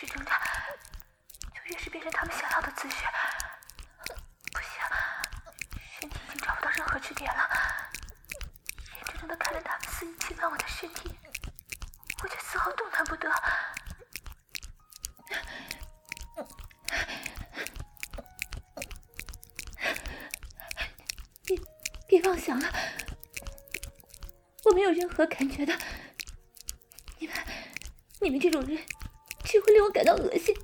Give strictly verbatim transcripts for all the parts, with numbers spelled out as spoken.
是挣扎，就越是变成他们想要的姿势。不行，身体已经找不到任何支点了，眼睁睁地看着他们肆意侵犯我的身体，我却丝毫动弹不得。别别妄想了，我没有任何感觉的。你们，你们这种人只会令我感到恶心。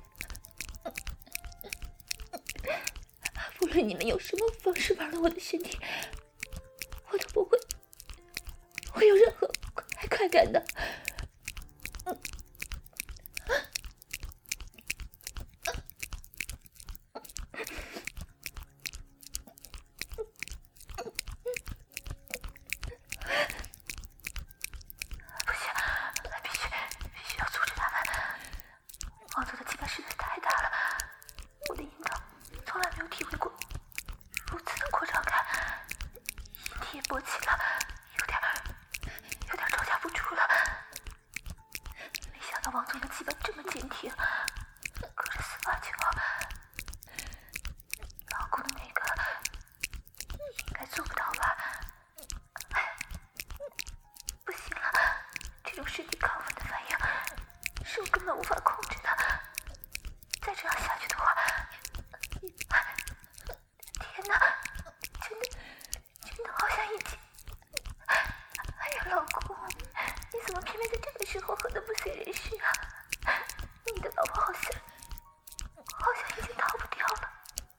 无论你们用什么方式玩弄我的身体，我都不会会有任何快快感的。王总的鸡巴实在太大了，我的阴道从来没有体会过如此的扩张感，阴蒂也勃起了，有点有点招架不住了。没想到王总的鸡巴这么坚挺，隔着丝袜就老公的那个应该做不到吧？不行了，这种身体亢奋的反应是我根本无法控制的。再这样下去的话，天哪，真的真的好想一起。哎呀，老公，你怎么偏偏在这个时候喝得不省人事啊？你的老婆好像好像已经逃不掉了。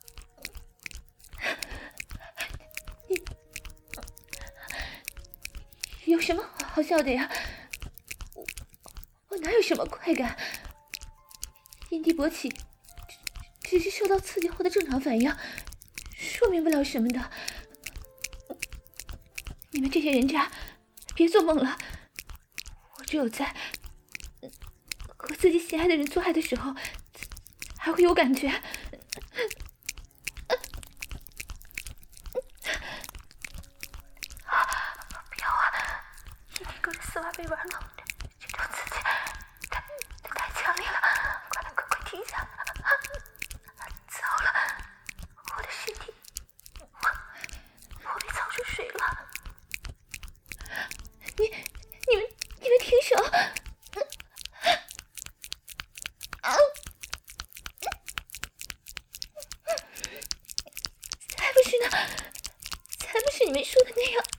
你有什么好笑的呀？我我哪有什么快感？阴蒂勃起只是受到刺激后的正常反应，说明不了什么的。你们这些人渣别做梦了，我只有在和自己喜爱的人做爱的时候还会有感觉。不要啊，阴蒂隔着丝袜被玩弄，这种刺激太太强烈了，快快快停下！糟了，我的身体，我我被操出水了！你你们你们停手！啊！才不是呢，才不是你们说的那样。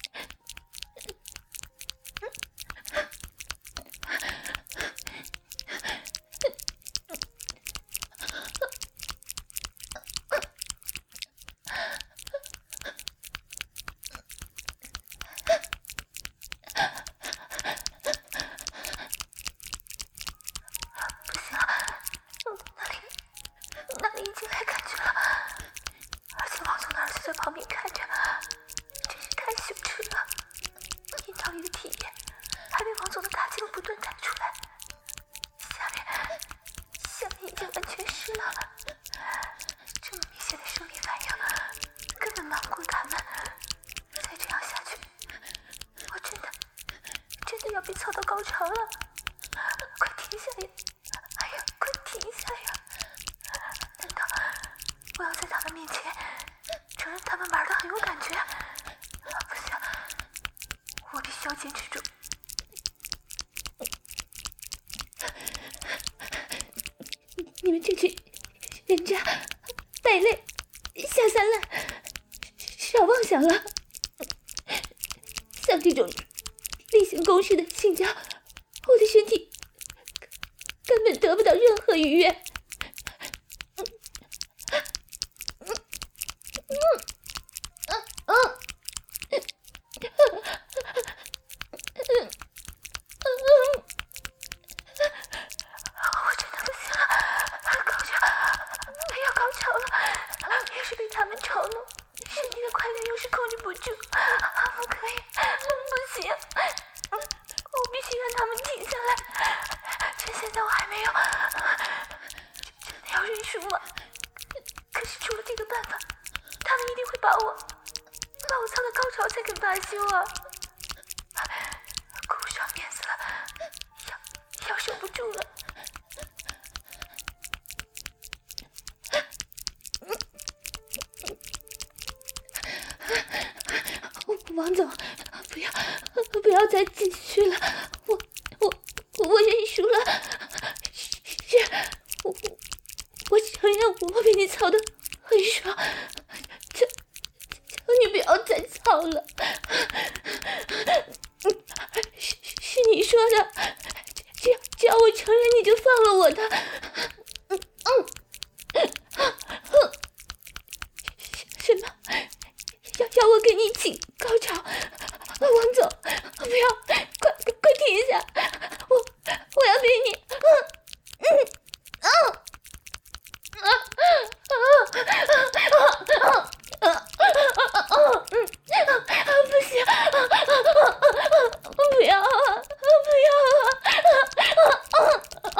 在旁边看着，真是太羞耻了。阴道里的体液还被王总的大鸡巴不断带出来，下面下面已经完全湿了。这么明显的生理反应，根本瞒不过他们。再这样下去，我真的真的要被操到高潮了！快停下呀！哎呀，快停下呀！难道我要在他们面前承认他们玩的很有感觉？啊，不行，我必须要坚持住。你们这群人渣、败类、下三滥，少妄想了！像这种例行公事的性交，我的身体根本得不到任何愉悦。 王总，不要不要再继续了，我我我认输了，是，我我我承认我比你操的很爽，求求你不要再操了，是是你说的，只要只要我承认你就放了我的，嗯嗯，什么？要要我给你起高潮？王总，不要，快快快停下！我我要被你，嗯嗯嗯啊啊啊啊啊啊！嗯，不行，不要啊，不要啊！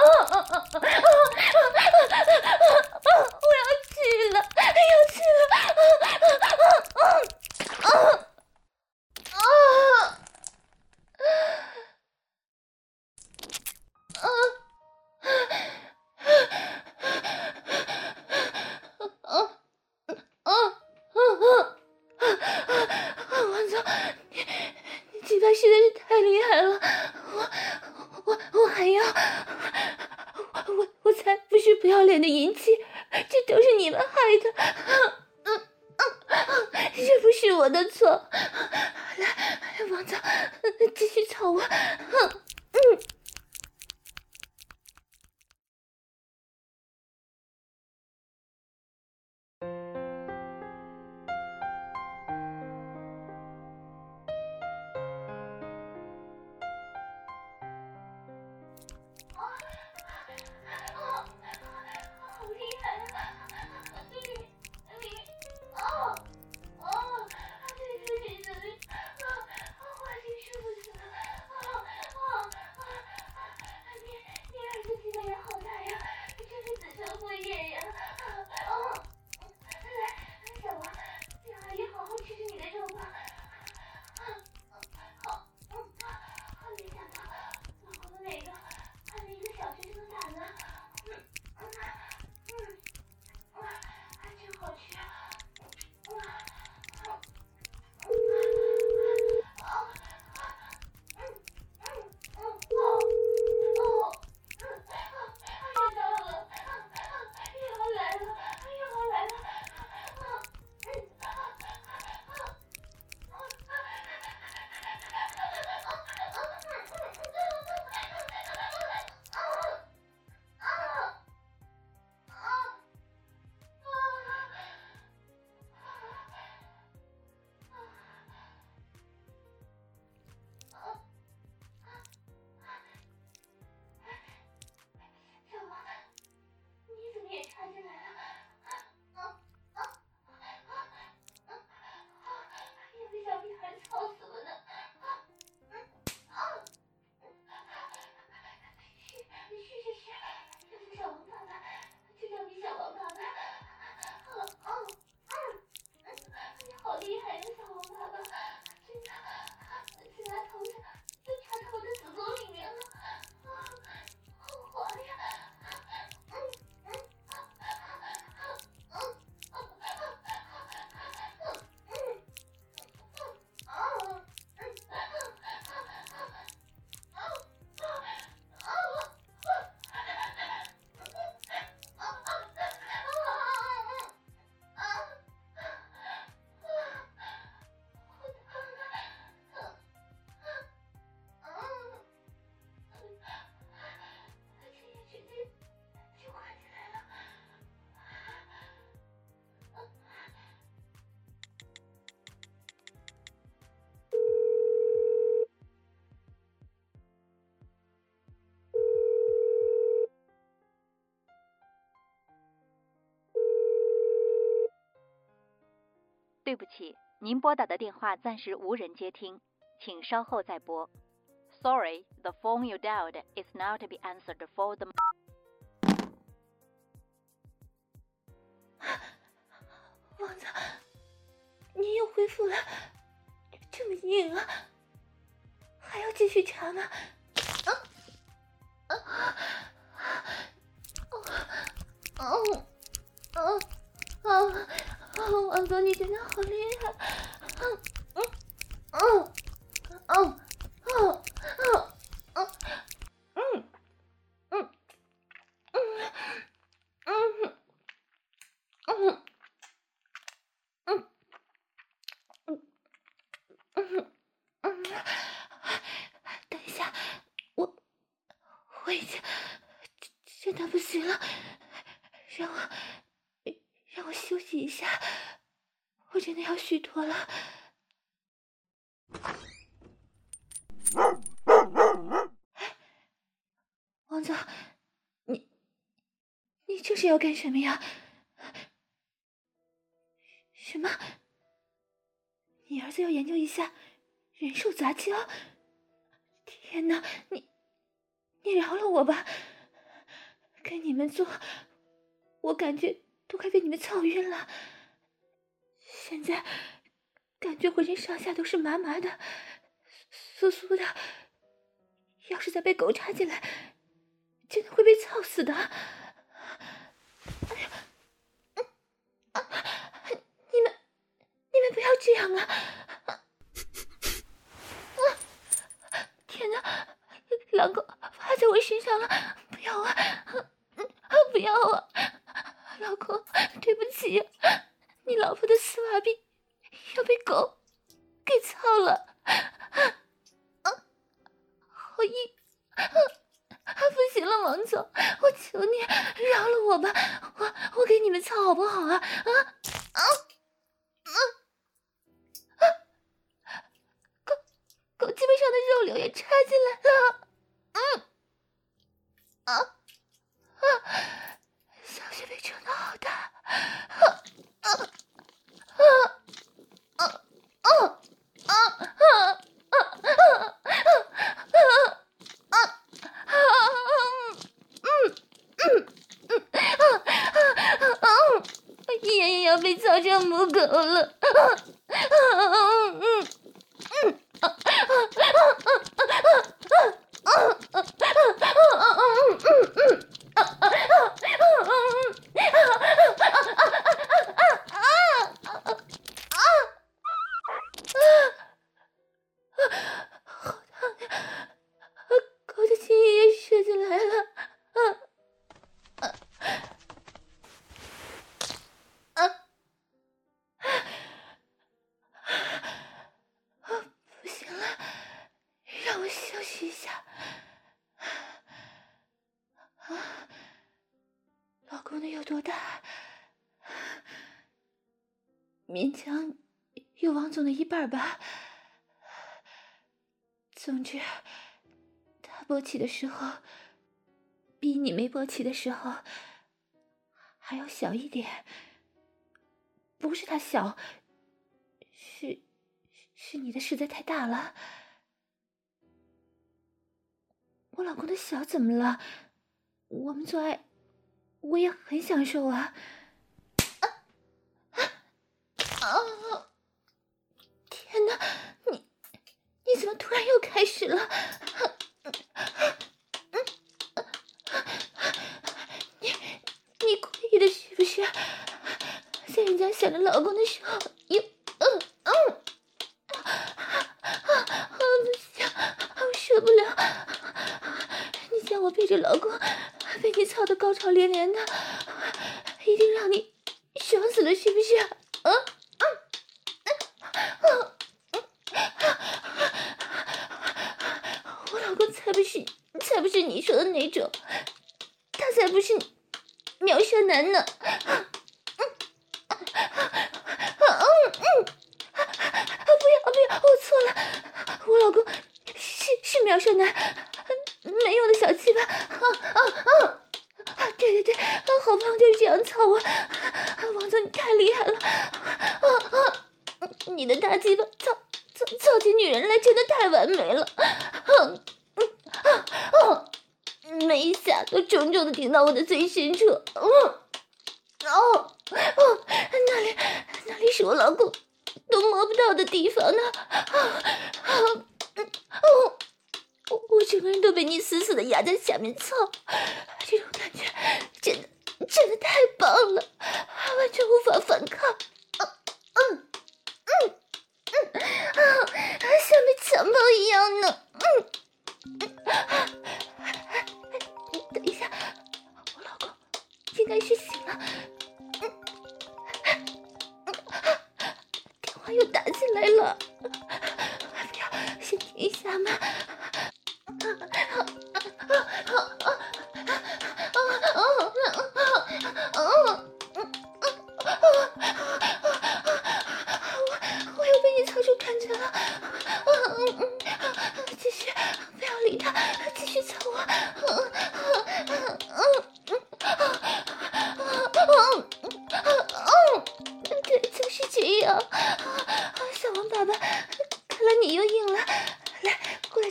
我要去了，要去了！王总，你你鸡巴实在是太厉害了，我我我还要，我我才不是不要脸的淫妻，这都是你们害的，嗯嗯，这不是我的错。来，王总，继续操我，嗯嗯。 对不起，您拨打的电话暂时无人接听，请稍后再拨。Sorry, the phone you dialed is now to be answered for the... 王总，你又恢复了，这么硬啊，还要继续查吗？啊啊啊啊啊！王总，你真的好厉害！嗯嗯已经真的不行了，让我让我休息一下，我真的要虚脱了。王总，你你这是要干什么呀？什么？你儿子要研究一下人兽杂交？天哪，你你饶了我吧！跟你们做，我感觉都快被你们操晕了。现在感觉浑身上下都是麻麻的、酥酥的，要是再被狗插进来，真的会被操死的。哎呀，嗯啊，你们你们不要这样啊！啊，天哪，狼狗趴在我身上了，不要啊！不要啊，老公，对不起，你老婆的丝袜臂要被狗给操了，啊，好硬，啊，不行了，王总，我求你饶了我吧，我我给你们操好不好啊？啊啊啊啊！狗狗基本上的肉瘤也插进来了，嗯啊啊！小穴被撑得好大，啊啊啊啊啊啊啊啊啊！嗯嗯嗯啊啊啊！爷爷要被操成母狗了，啊啊嗯嗯嗯啊啊啊啊啊啊啊嗯嗯嗯。啊啊啊啊啊啊啊！好烫呀！狗的精液也射进来了！啊啊啊！不行了，让我休息一下。啊，老公的有多大？勉强有王总的一半吧。总之，他勃起的时候比你没勃起的时候还要小一点。不是他小，是是你的实在太大了。我老公的小怎么了？我们做爱我也很享受啊。啊啊！天哪，你你怎么突然又开始了？你你故意的是不是？在人家想着老公的时候，又嗯嗯啊，不行，我受不了！你叫我背着老公被你操得高潮连连的，一定让你爽死了，是不是？嗯嗯嗯嗯，我老公才不是才不是你说的那种，他才不是秒杀男呢！不要不要，我错了，我老公是是秒杀男，没用的小鸡巴！啊啊啊！啊，对对对，好棒，就是这样操我！王总，你太厉害了！啊啊！你的大鸡巴操操操起女人来真的太完美了！啊啊啊！每一下都重重的顶到我的最深处。嗯，哦哦，那里那里是我老公都摸不到的地方呢。啊啊哦！我我整个人都被你死死的压在下面操，这种感觉真的真的太棒了，完全无法反抗。嗯嗯嗯嗯啊，像被强暴一样呢。嗯嗯，等一下，我老公应该是醒了。嗯嗯，电话又打进来了，不要，先停一下嘛。啊啊啊啊！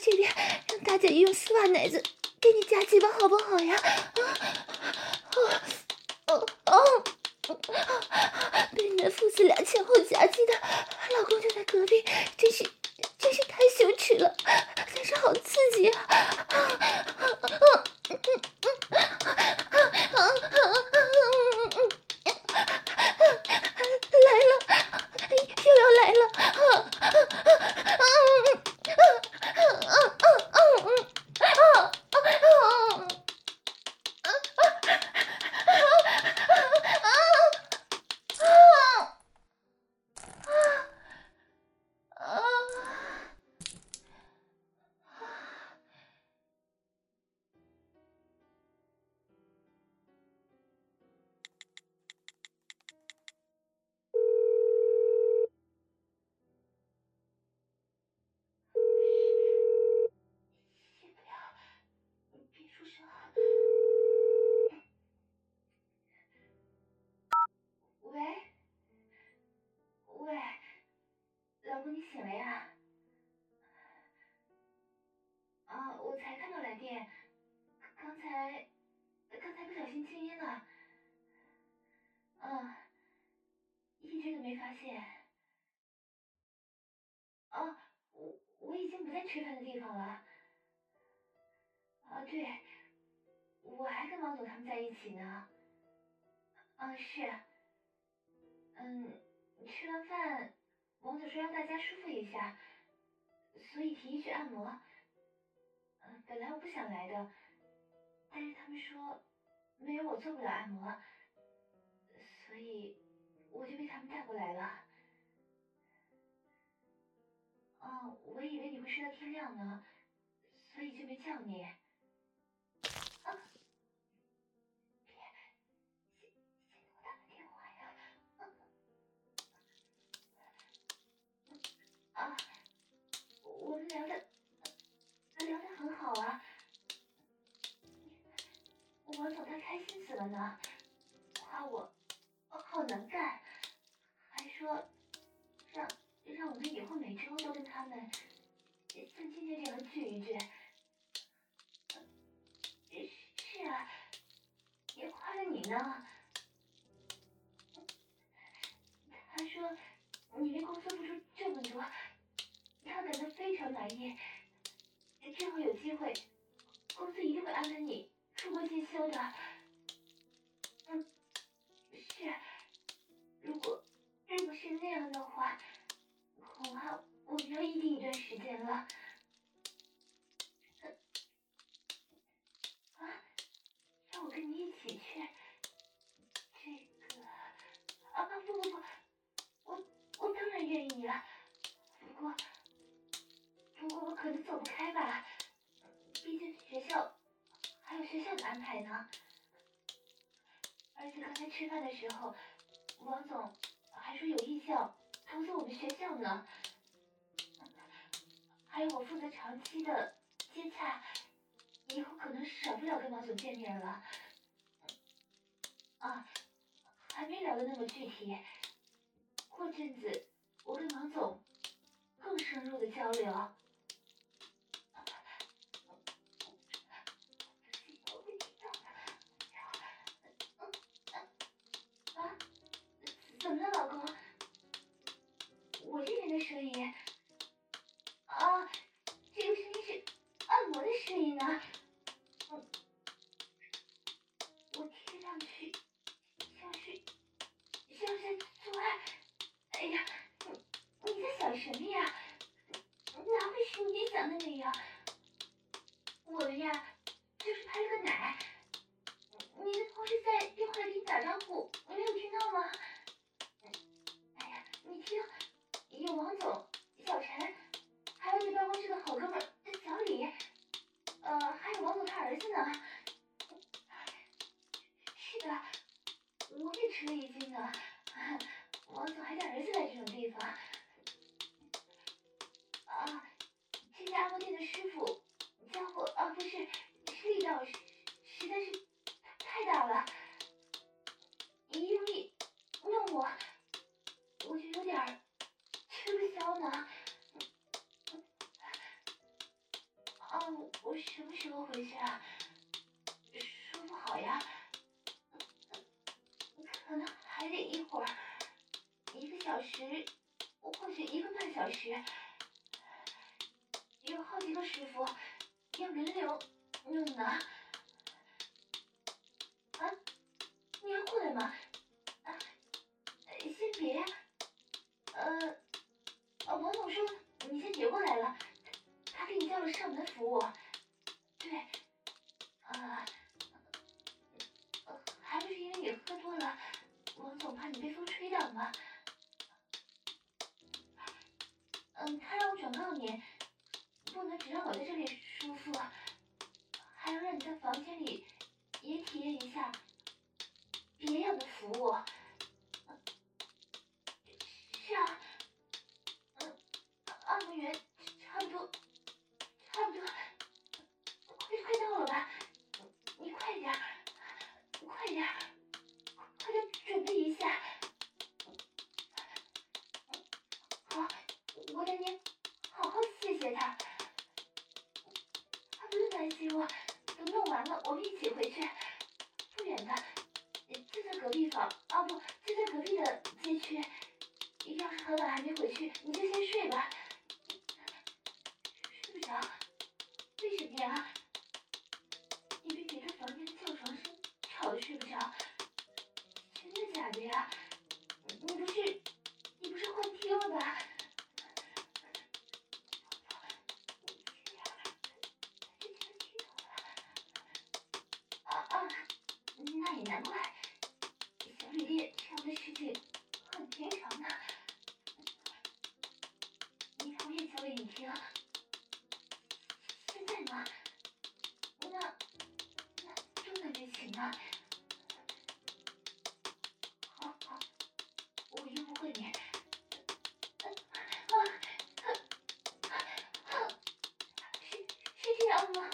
这边，让大姐用丝袜奶子给你夹鸡巴好不好呀？啊，哦哦哦，被你们父子俩前后夹击的，老公就在隔壁，真是真是太羞耻了，但是好刺激啊！来了，又要来了！吃饭的地方了。啊，对，我还跟王总他们在一起呢。啊，是。嗯，吃完饭，王总说让大家舒服一下，所以提议去按摩。嗯，本来我不想来的，但是他们说没有我做不了按摩，所以我就被他们带过来了。哦，我以为你会睡到天亮呢，所以就没叫你。啊！别，现现在我打个电话呀。啊，我们聊的聊得很好啊，王总他开心死了呢，夸我好能干，还说让让我们以后每周都跟他们像今天这样聚一聚。是啊，也夸了你呢。他说你为公司付出这么多，他感到非常满意。之后有机会，公司一定会安排你出国进修的。嗯，是。如果如果是那样的话，恐怕我们要异地一段时间了。啊，让我跟你一起去？这个啊不不不，我我当然愿意了。不过不过我可能走不开吧，毕竟学校还有学校的安排呢。而且刚才吃饭的时候，王总还说有意向投资我们学校呢。还有我负责长期的接洽，以后可能少不了跟王总见面了。啊，还没聊得那么具体，过阵子我跟王总更深入的交流。啊，怎么了，老公？我这边的声音？啊，这个声音是按摩的声音呢。嗯，我听上去像是像是在做爱。哎呀，你你在想什么呀？哪会是你想的那样？我们呀，就是拍了个奶。你的同事在电话里打招呼，你没有听到吗？哎呀，你听，有王总、小陈，还有你办公室的好哥们小李，呃，还有王。 我什么时候回去啊？说不好呀，可能还得一会儿，一个小时，或许一个半小时。有好几个师傅要轮流弄呢。啊，你要过来吗？啊，先别呀。呃，王总说你先别过来了，他给你叫了上门服务。对，呃，还不是因为你喝多了，王总怕你被风吹倒吗？嗯，他让我转告你，不能只让我在这里舒服，还要让你在房间里也体验一下别样的服务。是啊，嗯，按摩员差不多，差不多，快快到了吧？你快点，快点，快点准备一下。好，我得你好好谢谢他。他不用担心我，等弄完了我们一起回去，不远的，就在隔壁房啊，不，就在隔壁的街区。要是很晚还没回去，你就先睡吧。睡不着？为什么呀？你被别的房间的叫床声吵得睡不着？真的假的呀？你不是你不是幻听了吧？啊啊，那也难怪，小旅店这样的事情很平常的。你看我也讲给你听，现在吗？那那重男之情呢？好好，我又不会你。啊啊啊！是是这样吗？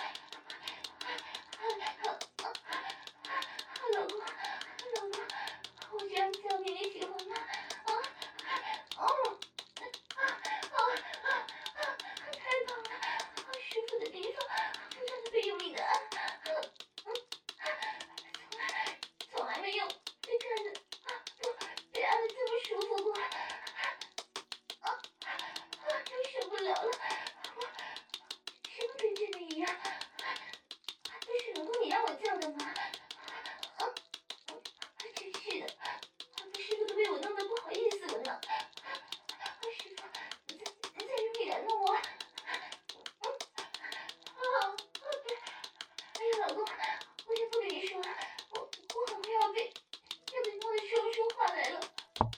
老公，老公，我这样叫你，你喜欢吗？啊哦啊啊啊！太棒了，舒服的地方不断的被用力的按，嗯，从来从来没有被这样的不被按的这么舒服过，啊啊！又受不了了，我什么跟真的一样？不是老公你让我叫的吗？啊，真是的，师傅都被我弄得不好意思了呢。师傅，再再用力点弄我。嗯，啊，对，哎呀，老公，我先不跟你说了，我我很快要被要被弄得说不出话来了。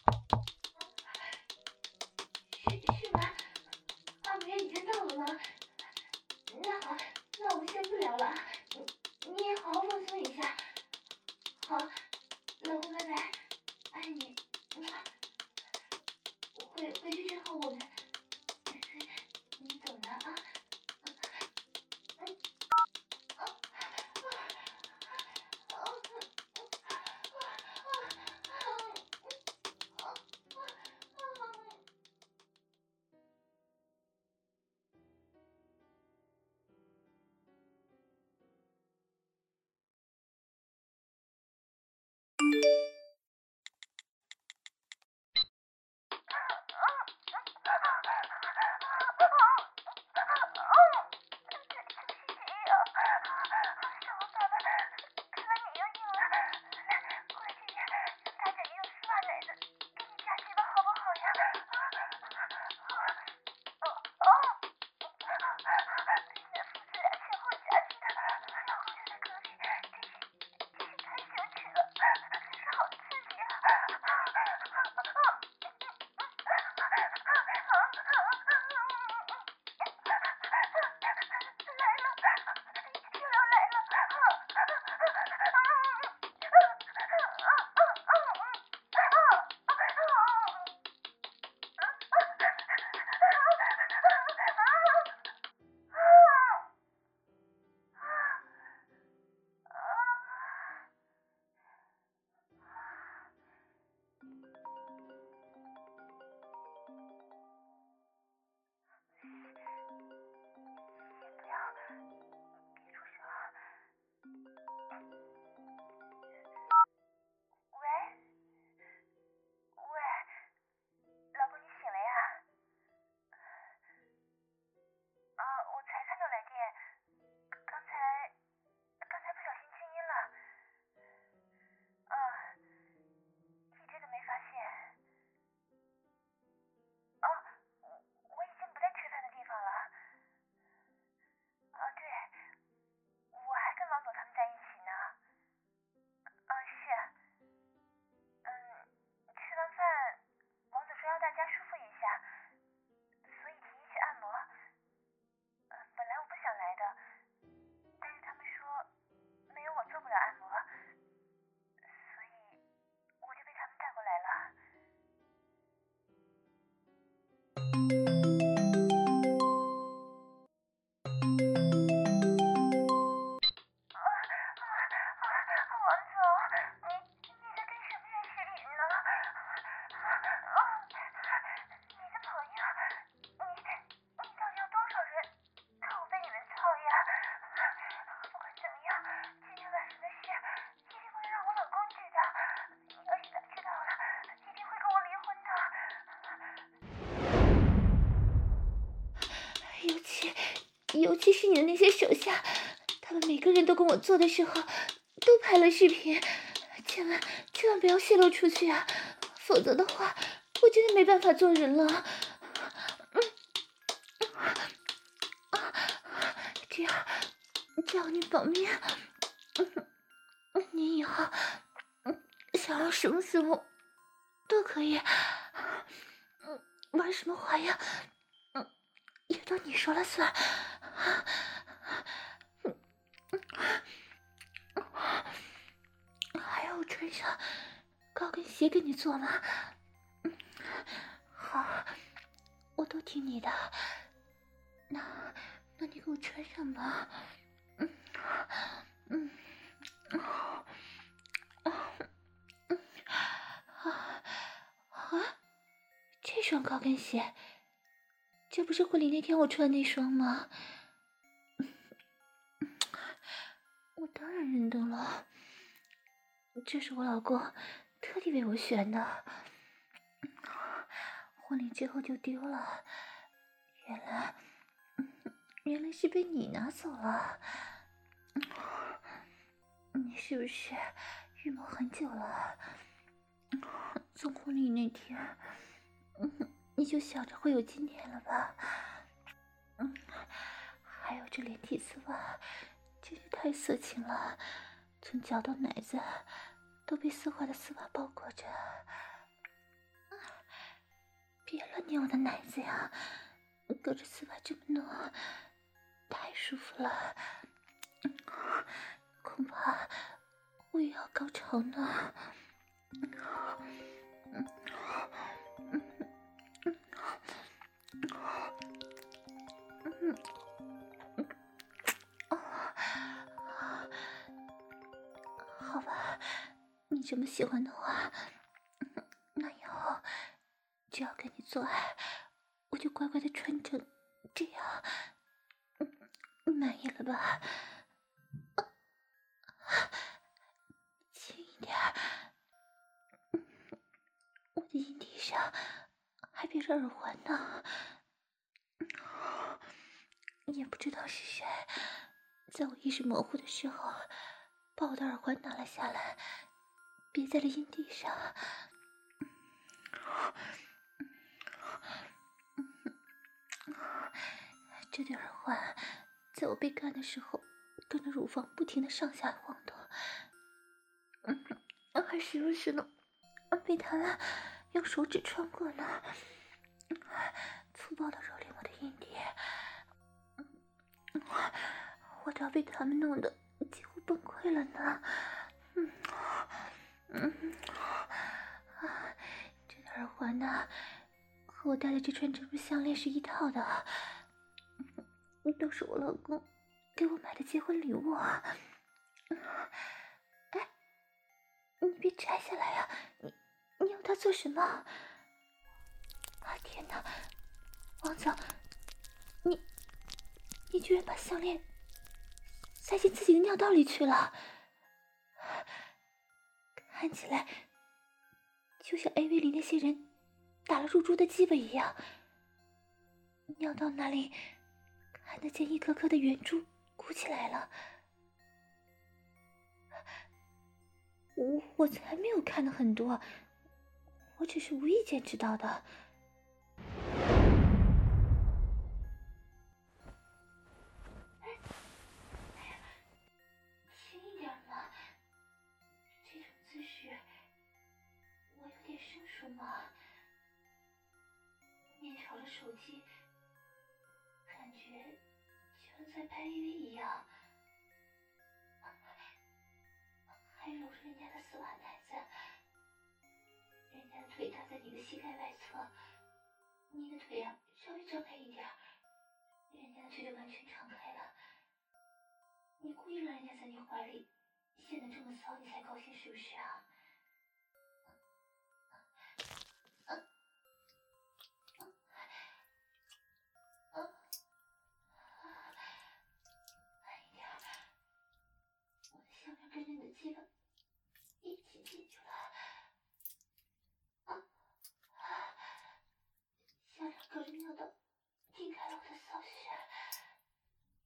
是是吧？按摩员已经到了吗？那好，那我们先不聊了，你你也好好放松一下。好，老公，拜拜，爱你。回回去之后我们，你走了啊。 尤其是你的那些手下，他们每个人都跟我做的时候，都拍了视频，千万千万不要泄露出去啊，否则的话，我真的没办法做人了。嗯，这样，只要你保密，嗯，你以后，嗯，想要什么时候都可以，嗯，玩什么花样，嗯，也都你说了算。还要我穿上高跟鞋给你做吗？嗯，好，我都听你的。那，那你给我穿上吧。嗯，嗯，啊，嗯，啊，啊，这双高跟鞋，这不是婚礼那天我穿的那双吗？我当然认得了，这是我老公特地为我选的，婚礼之后就丢了，原来，原来是被你拿走了。你是不是预谋很久了？从婚礼那天，你就想着会有今天了吧？嗯，还有这连体丝袜，真是太色情了，从脚到奶子都被丝滑的丝袜包裹着。别乱捏我的奶子呀，隔着丝袜这么弄，太舒服了。恐怕我也要高潮呢。好吧，你这么喜欢的话，那以后只要跟你做爱，我就乖乖的穿成这样。满意了吧？轻一点，我的阴蒂上还别着耳环呢。也不知道是谁，在我意识模糊的时候，把我的耳环拿了下来，别在了阴蒂上。这对耳环在我被干的时候，跟着乳房不停的上下晃动，嗯，还时不时的被他们用手指穿过呢，粗暴的蹂躏我的阴蒂，我都要被他们弄得几乎崩溃了呢。嗯嗯，啊，这对耳环呢，和我戴的这串珍珠项链是一套的。都是我老公给我买的结婚礼物。哎，你别摘下来呀、啊！你你用它做什么？啊天哪，王总，你你居然把项链塞进自己的尿道里去了，看起来就像 A V 里那些人打了入珠的鸡巴一样，尿道那里看得见一颗颗的圆珠鼓起来了。我我才没有看的很多，我只是无意间知道的。轻一点嘛，这种姿势我有点生疏嘛。面朝着手机，感觉就像在拍 A V 一样。还揉着人家的丝袜奶子，人家的腿搭在你的膝盖外侧，你的腿啊稍微张开一点，人家的腿就完全敞开了。你故意让人家在你怀里显得这么骚，你才高兴是不是啊？啊啊啊！慢一点，我的项链跟着你的鸡巴一起进去了。啊啊！项链隔着尿道顶开了我的骚穴。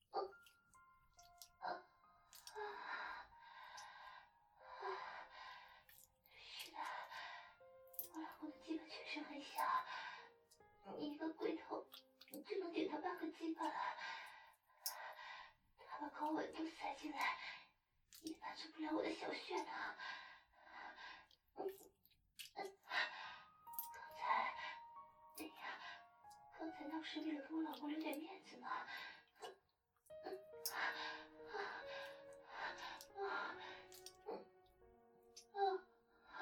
好稳都塞进来，也满足不了我的小穴呢。嗯嗯，刚才，哎呀，刚才那不是为了给我老公留点面子吗？嗯嗯啊啊啊嗯啊啊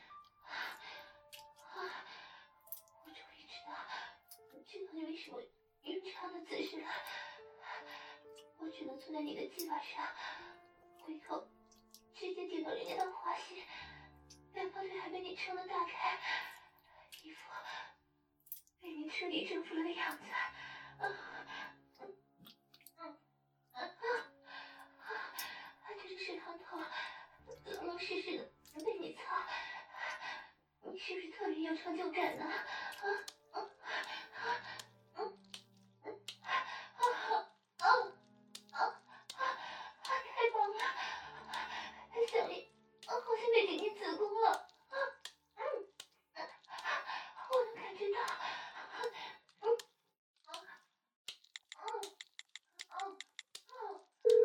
啊！我终于知道，知道你为什么用这样的姿势了。我只能坐在你的鸡巴上，回头直接顶到人家的花心，两条腿还被你撑得大开，一副被你彻底征服了的样子。啊嗯嗯啊啊！这是水汤头，老老实实的被你操，你是不是特别有成就感呢？啊啊啊嗯嗯啊啊啊啊！太棒了！小丽，好像被顶进子宫了。啊嗯嗯，我能感觉到。嗯啊啊啊啊啊！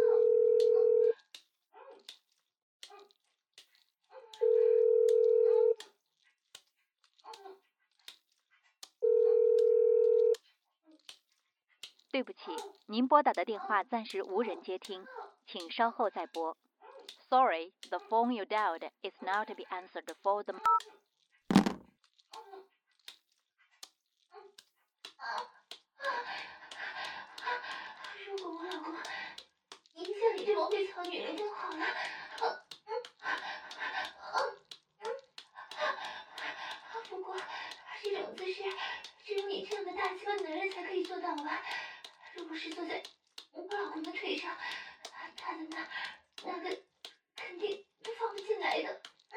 对不起，您拨打的电话暂时无人接听，请稍后再拨。Sorry, the phone you dialed is now to be answered for the... 如果我老公也像你这么会操女人就好了。不过这种姿势只有你这样的大鸡巴男人才可以做到吧？如果是坐在我老公的腿上，他的那那个肯定放不进来的。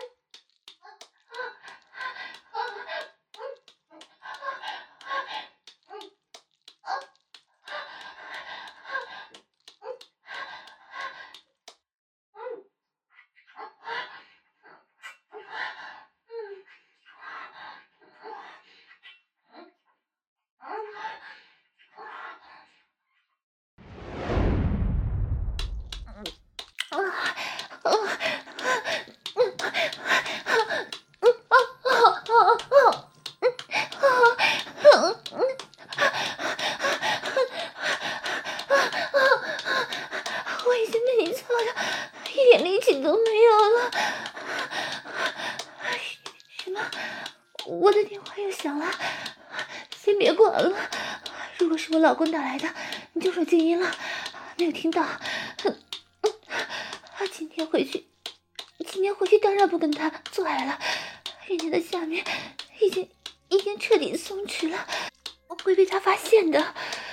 我已经被你操的一点力气都没有了。什么？我的电话又响了，先别管了。如果是我老公打来的，你就说静音了，没有听到。今天回去，今天回去当然不跟他做爱了，人家的下面已经已经彻底松弛了，我会被他发现的。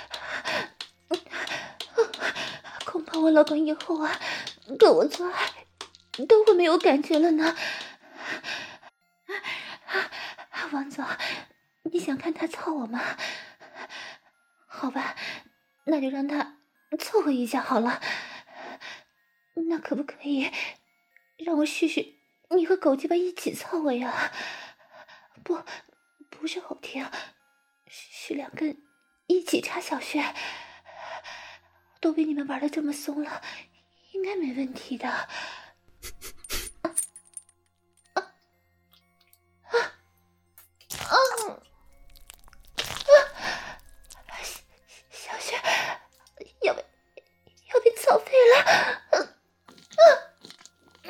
恐怕我老公以后啊，跟我做爱都会没有感觉了呢。王总，你想看他操我吗？好吧，那就让他凑合一下好了。那可不可以让我试试你和狗鸡巴一起操我呀？不，不是后庭，是两根一起插小穴。都被你们玩的这么松了，应该没问题的。啊啊啊啊！小雪要被要被操废了！啊啊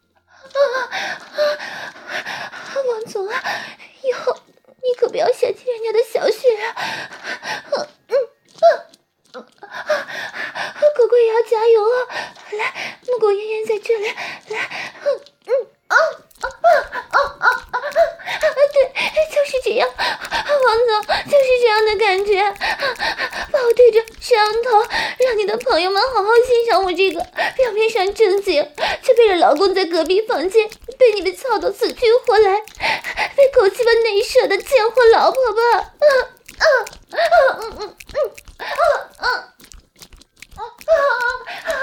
啊！王总啊，以后你可不要嫌弃人家的小雪啊！嗯嗯啊！狗狗也要加油哦！来，木狗妍妍在这里，来，嗯嗯啊啊啊啊啊！对，就是这样，王总，就是这样的感觉，把我对着摄像头，让你的朋友们好好欣赏我这个表面上正经，却背着老公在隔壁房间被你们操到死去活来，被狗鸡巴内射的贱货老婆吧！啊啊啊嗯嗯嗯啊啊！啊啊！